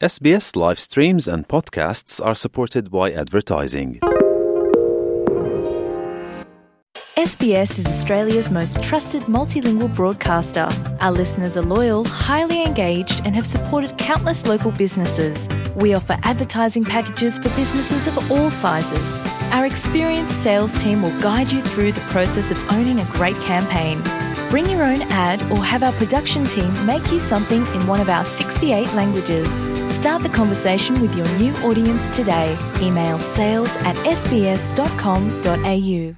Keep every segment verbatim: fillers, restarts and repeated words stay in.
S B S live streams and podcasts are supported by advertising. S B S is Australia's most trusted multilingual broadcaster. Our listeners are loyal, highly engaged, and have supported countless local businesses. We offer advertising packages for businesses of all sizes. Our experienced sales team will guide you through the process of owning a great campaign. Bring your own ad or have our production team make you something in one of our sixty-eight languages. Start the conversation with your new audience today. Email sales at s b s dot com dot a u.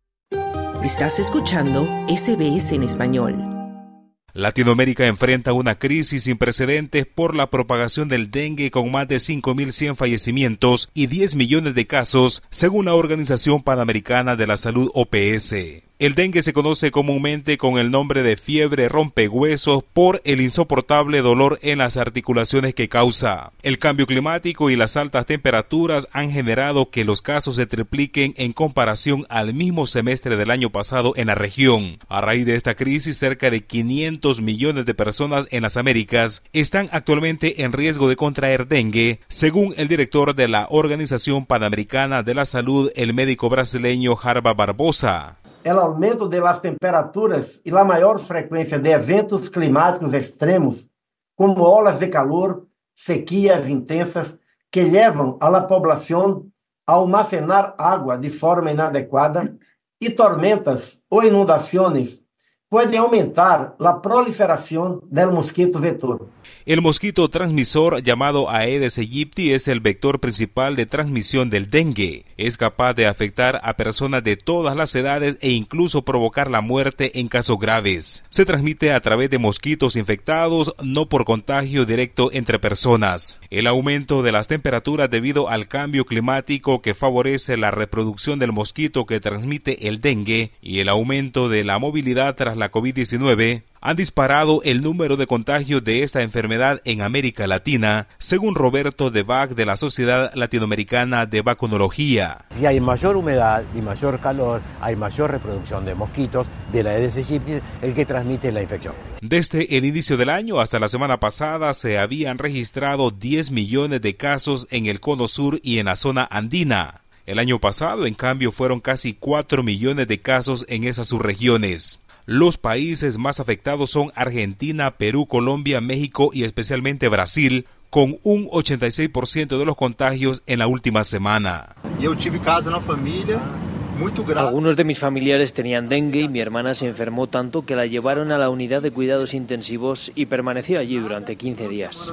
Estás escuchando S B S en español. Latinoamérica enfrenta una crisis sin precedentes por la propagación del dengue con más de cinco mil cien fallecimientos y diez millones de casos, según la Organización Panamericana de la Salud O P S. El dengue se conoce comúnmente con el nombre de fiebre rompehuesos por el insoportable dolor en las articulaciones que causa. El cambio climático y las altas temperaturas han generado que los casos se tripliquen en comparación al mismo semestre del año pasado en la región. A raíz de esta crisis, cerca de quinientos millones de personas en las Américas están actualmente en riesgo de contraer dengue, según el director de la Organización Panamericana de la Salud, el médico brasileño Jarba Barbosa. El aumento de las temperaturas y la mayor frecuencia de eventos climáticos extremos, como olas de calor, sequías intensas, que llevan a la población a almacenar agua de forma inadecuada, y tormentas o inundaciones puede aumentar la proliferación del mosquito vector. El mosquito transmisor llamado Aedes aegypti es el vector principal de transmisión del dengue. Es capaz de afectar a personas de todas las edades e incluso provocar la muerte en casos graves. Se transmite a través de mosquitos infectados, no por contagio directo entre personas. El aumento de las temperaturas debido al cambio climático que favorece la reproducción del mosquito que transmite el dengue y el aumento de la movilidad tras la covid diecinueve han disparado el número de contagios de esta enfermedad en América Latina, según Roberto de Bach de la Sociedad Latinoamericana de Vacunología. Si hay mayor humedad y mayor calor, hay mayor reproducción de mosquitos de la Aedes aegypti, el que transmite la infección. Desde el inicio del año hasta la semana pasada se habían registrado diez millones de casos en el Cono Sur y en la zona andina. El año pasado, en cambio, fueron casi cuatro millones de casos en esas subregiones. Los países más afectados son Argentina, Perú, Colombia, México y especialmente Brasil, con un ochenta y seis por ciento de los contagios en la última semana. Yo tuve caso en la familia. Algunos de mis familiares tenían dengue y mi hermana se enfermó tanto que la llevaron a la unidad de cuidados intensivos y permaneció allí durante quince días.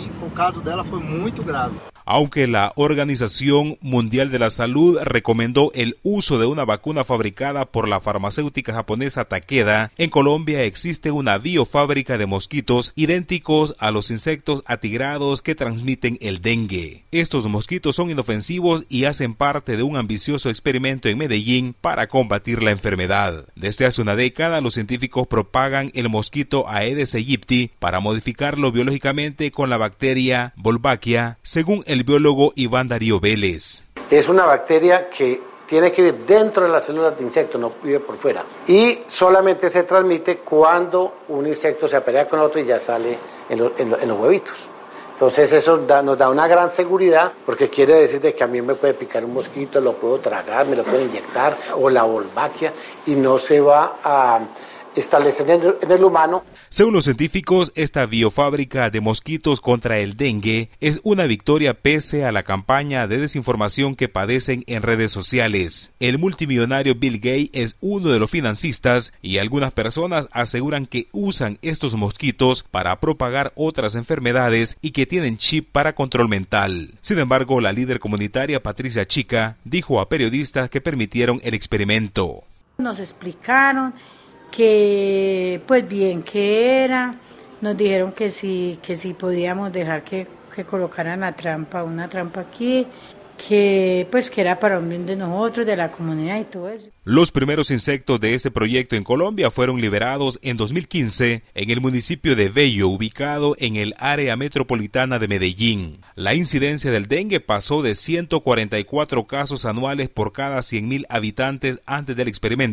Aunque la Organización Mundial de la Salud recomendó el uso de una vacuna fabricada por la farmacéutica japonesa Takeda, en Colombia existe una biofábrica de mosquitos idénticos a los insectos atigrados que transmiten el dengue. Estos mosquitos son inofensivos y hacen parte de un ambicioso experimento en Medellín para combatir la enfermedad. Desde hace una década, los científicos propagan el mosquito Aedes aegypti para modificarlo biológicamente con la bacteria Wolbachia, según el biólogo Iván Darío Vélez. Es una bacteria que tiene que vivir dentro de las células de insecto, no vive por fuera. Y solamente se transmite cuando un insecto se aparea con otro y ya sale en, lo, en, lo, en los huevitos. Entonces eso da, nos da una gran seguridad, porque quiere decir de que a mí me puede picar un mosquito, lo puedo tragar, me lo puedo inyectar, o la Wolbachia, y no se va a establecer en el, en el humano. Según los científicos, esta biofábrica de mosquitos contra el dengue es una victoria pese a la campaña de desinformación que padecen en redes sociales. El multimillonario Bill Gates es uno de los financistas y algunas personas aseguran que usan estos mosquitos para propagar otras enfermedades y que tienen chip para control mental. Sin embargo, la líder comunitaria Patricia Chica dijo a periodistas que permitieron el experimento. Nos explicaron que pues bien que era, nos dijeron que sí, que sí podíamos dejar que, que colocaran la trampa, una trampa aquí, que pues que era para un bien de nosotros, de la comunidad y todo eso. Los primeros insectos de este proyecto en Colombia fueron liberados en dos mil quince en el municipio de Bello, ubicado en el área metropolitana de Medellín. La incidencia del dengue pasó de ciento cuarenta y cuatro casos anuales por cada cien mil habitantes antes del experimento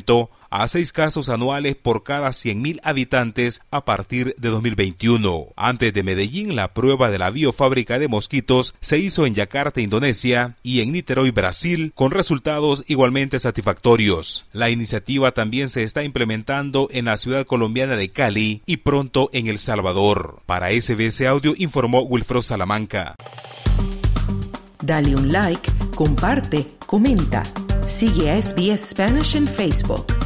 a seis casos anuales por cada cien mil habitantes a partir de dos mil veintiuno. Antes de Medellín, la prueba de la biofábrica de mosquitos se hizo en Yakarta, Indonesia, y en Niterói, Brasil, con resultados igualmente satisfactorios. La iniciativa también se está implementando en la ciudad colombiana de Cali y pronto en El Salvador. Para S B S Audio informó Wilfredo Salamanca. Dale un like, comparte, comenta. Sigue a S B S Spanish en Facebook.